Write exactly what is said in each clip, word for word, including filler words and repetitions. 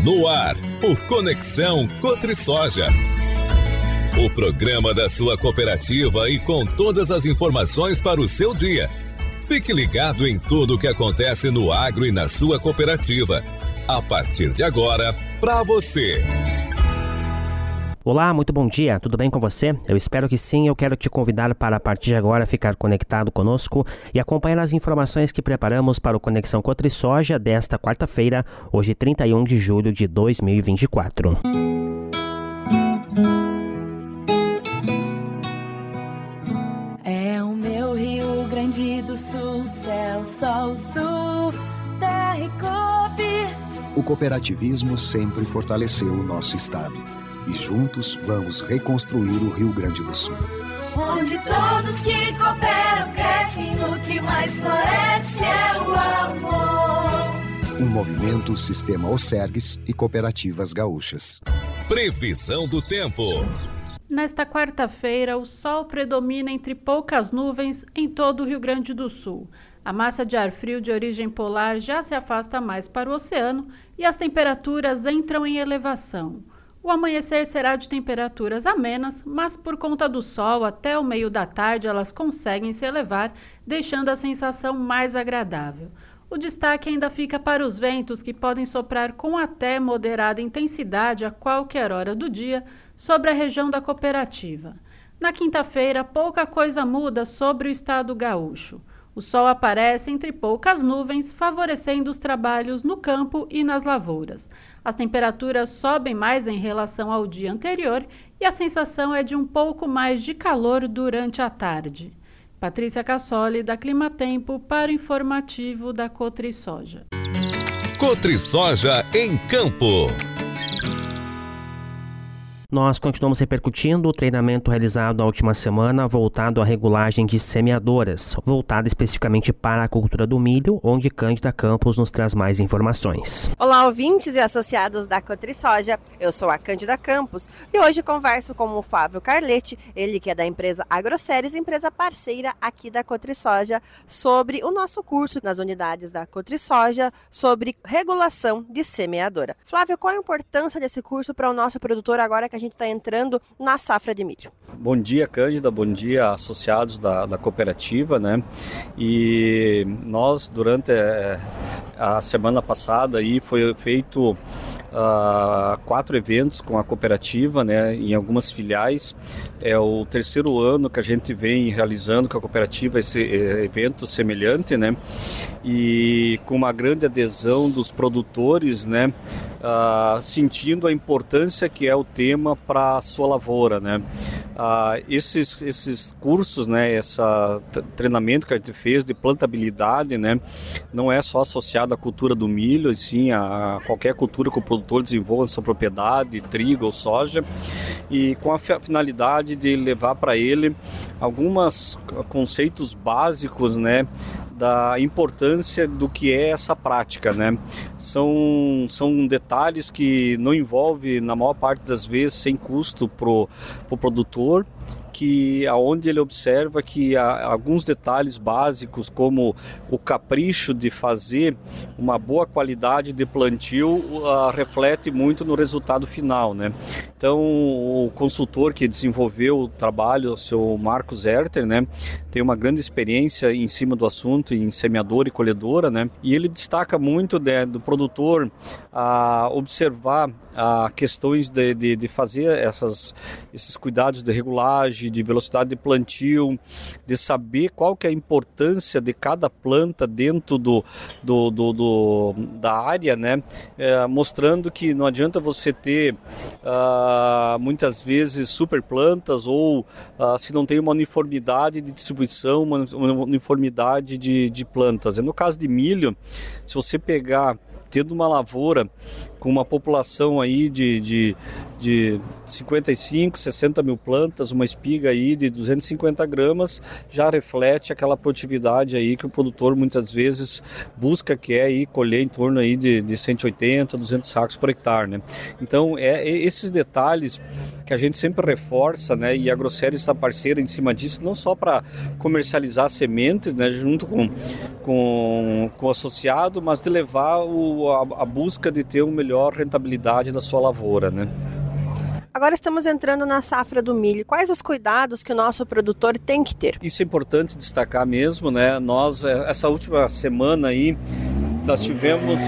No ar, o Conexão Cotrisoja. O programa da sua cooperativa e com todas as informações para o seu dia. Fique ligado em tudo o que acontece no agro e na sua cooperativa. A partir de agora, para você. Olá, muito bom dia, tudo bem com você? Eu espero que sim. Eu quero te convidar para a partir de agora ficar conectado conosco e acompanhar as informações que preparamos para o Conexão Cotrisoja desta quarta-feira, hoje trinta e um de julho de dois mil e vinte e quatro. É o meu Rio Grande do Sul, céu, sol, sul, terra e coop. O cooperativismo sempre fortaleceu o nosso estado. E juntos vamos reconstruir o Rio Grande do Sul. Onde todos que cooperam crescem, o que mais floresce é o amor. Um movimento Sistema Osergues e Cooperativas Gaúchas. Previsão do tempo. Nesta quarta-feira, o sol predomina entre poucas nuvens em todo o Rio Grande do Sul. A massa de ar frio de origem polar já se afasta mais para o oceano e as temperaturas entram em elevação. O amanhecer será de temperaturas amenas, mas por conta do sol, até o meio da tarde elas conseguem se elevar, deixando a sensação mais agradável. O destaque ainda fica para os ventos, que podem soprar com até moderada intensidade a qualquer hora do dia sobre a região da cooperativa. Na quinta-feira, pouca coisa muda sobre o estado gaúcho. O sol aparece entre poucas nuvens, favorecendo os trabalhos no campo e nas lavouras. As temperaturas sobem mais em relação ao dia anterior e a sensação é de um pouco mais de calor durante a tarde. Patrícia Cassoli, da Climatempo, para o informativo da Cotrisoja. Cotrisoja em Campo. Nós continuamos repercutindo o treinamento realizado na última semana voltado à regulagem de semeadoras, voltado especificamente para a cultura do milho, onde Cândida Campos nos traz mais informações. Olá, ouvintes e associados da Cotrisoja, eu sou a Cândida Campos e hoje converso com o Flávio Carletti, ele que é da empresa Agroceres, empresa parceira aqui da Cotrisoja, sobre o nosso curso nas unidades da Cotrisoja sobre regulação de semeadora. Flávio, qual a importância desse curso para o nosso produtor agora que a gente está entrando na safra de milho? Bom dia, Cândida, bom dia, associados da, da cooperativa, né? E nós, durante é, a semana passada, aí foi feito uh, quatro eventos com a cooperativa, né? Em algumas filiais. É o terceiro ano que a gente vem realizando com a cooperativa esse evento semelhante, né? E com uma grande adesão dos produtores, né? Uh, sentindo a importância que é o tema para a sua lavoura, né? Uh, esses, esses cursos, né? Esse treinamento que a gente fez de plantabilidade, né? Não é só associado à cultura do milho, e sim a qualquer cultura que o produtor desenvolva na sua propriedade, trigo ou soja, e com a finalidade de levar para ele alguns conceitos básicos, né? Da importância do que é essa prática, né? São, são detalhes que não envolvem, na maior parte das vezes, sem custo para o pro produtor, que aonde ele observa que há alguns detalhes básicos, como o capricho de fazer uma boa qualidade de plantio, uh, reflete muito no resultado final, né? Então, o consultor que desenvolveu o trabalho, o seu Marcos Herter, né, tem uma grande experiência em cima do assunto, em semeadora e colhedora, né? E ele destaca muito, né, do produtor a observar a questões de, de, de fazer essas, esses cuidados de regulagem, de velocidade de plantio, de saber qual que é a importância de cada planta dentro do, do, do, do da área, né? É, mostrando que não adianta você ter uh, muitas vezes super plantas ou uh, se não tem uma uniformidade de distribuição, uma, uma uniformidade de, de plantas. E no caso de milho, se você pegar tendo uma lavoura com uma população aí de, de, de cinquenta e cinco, sessenta mil plantas, uma espiga aí de duzentos e cinquenta gramas, já reflete aquela produtividade aí que o produtor muitas vezes busca, que é aí colher em torno aí de, de cento e oitenta, duzentos sacos por hectare, né? Então, é, é esses detalhes que a gente sempre reforça, né? E a Agroceres está parceira em cima disso, não só para comercializar sementes, né? Junto com, com, com o associado, mas de levar o, a, a busca de ter uma melhor rentabilidade da sua lavoura, né? Agora estamos entrando na safra do milho. Quais os cuidados que o nosso produtor tem que ter? Isso é importante destacar mesmo, né? Nós, essa última semana aí, nós tivemos,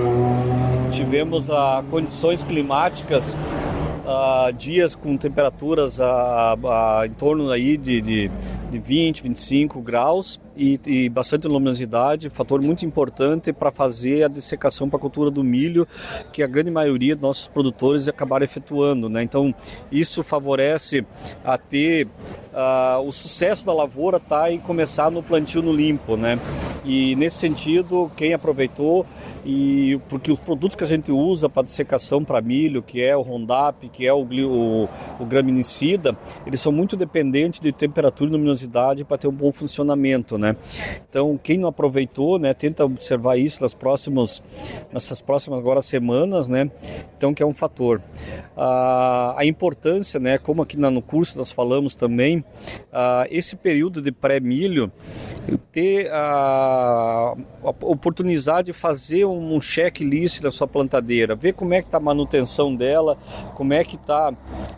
tivemos a, condições climáticas, a, dias com temperaturas a, a, em torno aí de, de, de vinte, vinte e cinco graus e, e bastante luminosidade, fator muito importante para fazer a dessecação para a cultura do milho, que a grande maioria dos nossos produtores acabaram efetuando, né? Então, isso favorece a ter uh, o sucesso da lavoura tá em começar no plantio no limpo, né? E nesse sentido, quem aproveitou, e porque os produtos que a gente usa para dessecação para milho, que é o Roundup, que é o, o, o graminicida, eles são muito dependentes de temperatura e luminosidade para ter um bom funcionamento, né? Então, quem não aproveitou, né, tenta observar isso nas próximas, nessas próximas agora semanas, né? Então, que é um fator. Ah, a importância, né, como aqui no curso nós falamos também, ah, esse período de pré-milho, ter a, a oportunidade de fazer um checklist da sua plantadeira, ver como é que está a manutenção dela, como é que está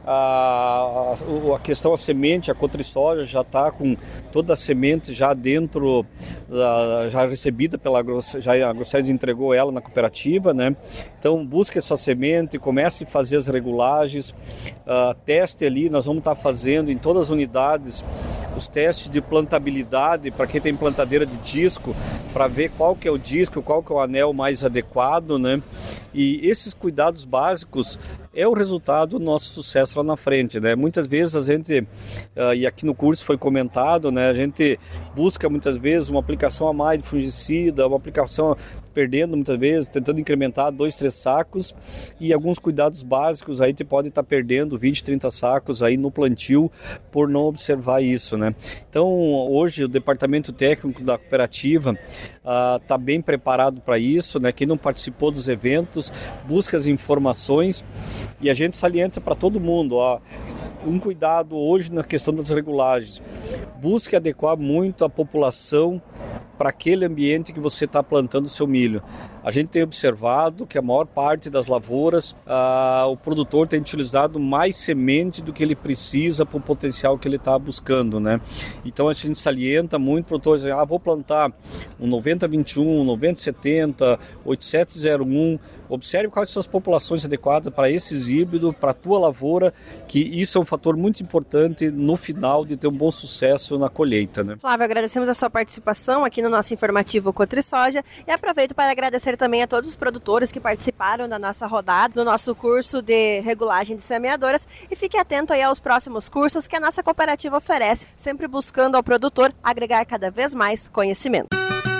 a, a questão da semente, a cotrisoja já está com toda a semente já dentro, uh, já recebida pela Agroceres, já a Agroceres entregou ela na cooperativa, né? Então busque essa semente, comece a fazer as regulagens, uh, teste ali, nós vamos estar tá fazendo em todas as unidades os testes de plantabilidade para quem tem plantadeira de disco, para ver qual que é o disco, qual que é o anel mais adequado, né? E esses cuidados básicos é o resultado do nosso sucesso lá na frente, né? Muitas vezes a gente, uh, e aqui no curso foi comentado, né? A gente busca muitas vezes uma aplicação a mais de fungicida, uma aplicação perdendo muitas vezes, tentando incrementar dois, três sacos, e alguns cuidados básicos aí te pode estar perdendo vinte, trinta sacos aí no plantio por não observar isso, né? Então hoje o departamento técnico da cooperativa está uh, bem preparado para isso, né? Quem não participou dos eventos, busca as informações, e a gente salienta para todo mundo, ó, um cuidado hoje na questão das regulagens, busque adequar muito a população para aquele ambiente que você está plantando o seu milho. A gente tem observado que a maior parte das lavouras, ah, o produtor tem utilizado mais semente do que ele precisa para o potencial que ele está buscando, né? Então a gente salienta muito, o produtor diz, ah, vou plantar um noventa vinte e um, um noventa setenta, oitenta e sete zero um, observe quais são as populações adequadas para esses híbridos, para a tua lavoura, que isso é um fator muito importante no final de ter um bom sucesso na colheita, né? Flávio, agradecemos a sua participação aqui no nosso informativo Cotrisoja e aproveito para agradecer também a todos os produtores que participaram da nossa rodada, do nosso curso de regulagem de semeadoras, e fique atento aí aos próximos cursos que a nossa cooperativa oferece, sempre buscando ao produtor agregar cada vez mais conhecimento.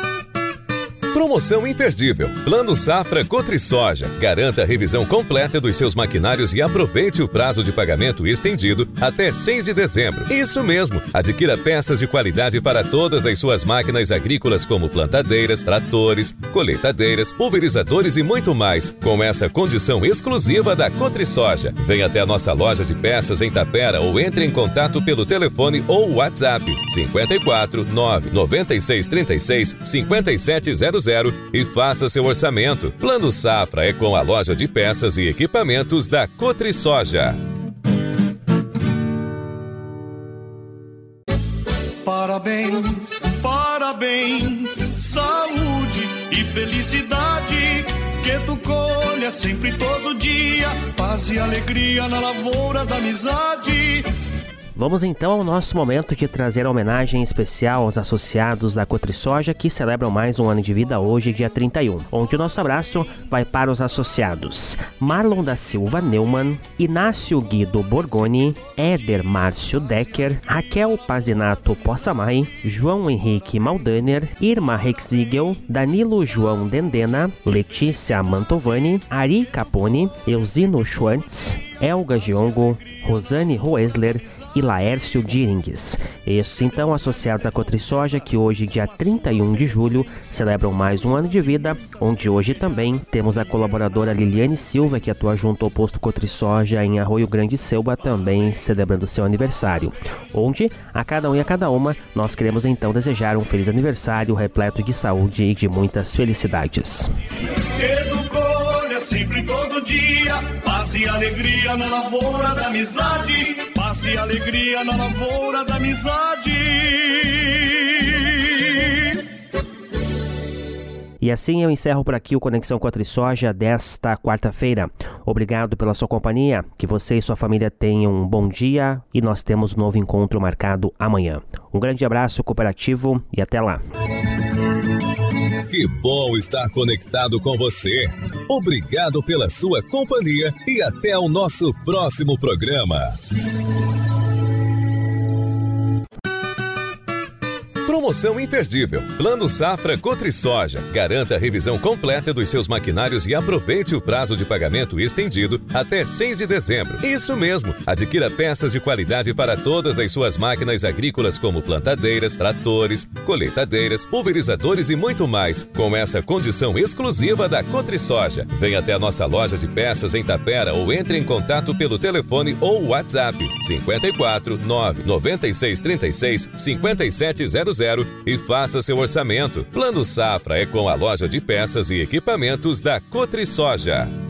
Promoção imperdível. Plano Safra Cotrisoja. Garanta a revisão completa dos seus maquinários e aproveite o prazo de pagamento estendido até seis de dezembro. Isso mesmo. Adquira peças de qualidade para todas as suas máquinas agrícolas, como plantadeiras, tratores, colheitadeiras, pulverizadores e muito mais, com essa condição exclusiva da Cotrisoja. Venha até a nossa loja de peças em Tapera ou entre em contato pelo telefone ou WhatsApp cinco quatro nove nove seis três seis cinco sete zero zero e faça seu orçamento. Plano Safra é com a loja de peças e equipamentos da Cotrisoja. Parabéns, parabéns, saúde e felicidade, que tu colha sempre todo dia, paz e alegria na lavoura da amizade. Vamos então ao nosso momento de trazer a homenagem especial aos associados da Cotrisoja que celebram mais um ano de vida hoje, dia trinta e um, onde o nosso abraço vai para os associados Marlon da Silva Neumann, Inácio Guido Borgoni, Éder Márcio Decker, Raquel Pazinato Possamay, João Henrique Maldaner, Irma Rexigel, Danilo João Dendena, Letícia Mantovani, Ari Capone, Eusino Schwantz, Elga Giongo, Rosane Roesler e Laércio Diringues. Esses então associados à Cotrisoja, que hoje, dia trinta e um de julho, celebram mais um ano de vida, onde hoje também temos a colaboradora Liliane Silva, que atua junto ao posto Cotrisoja em Arroio Grande Selva, também celebrando seu aniversário. Onde, a cada um e a cada uma, nós queremos então desejar um feliz aniversário repleto de saúde e de muitas felicidades. Sempre todo dia, paz e alegria na lavoura da amizade, paz e alegria na lavoura da amizade. E assim eu encerro por aqui o Conexão Cotrisoja desta quarta-feira. Obrigado pela sua companhia, que você e sua família tenham um bom dia e nós temos um novo encontro marcado amanhã. Um grande abraço cooperativo e até lá. Que bom estar conectado com você. Obrigado pela sua companhia e até o nosso próximo programa. Promoção imperdível. Plano Safra Cotrisoja. Garanta a revisão completa dos seus maquinários e aproveite o prazo de pagamento estendido até seis de dezembro. Isso mesmo. Adquira peças de qualidade para todas as suas máquinas agrícolas como plantadeiras, tratores, colheitadeiras, pulverizadores e muito mais. Com essa condição exclusiva da Cotrisoja. Venha até a nossa loja de peças em Tapera ou entre em contato pelo telefone ou WhatsApp cinco quatro nove nove seis três seis cinco sete zero zero e faça seu orçamento. Plano Safra é com a loja de peças e equipamentos da Cotrisoja.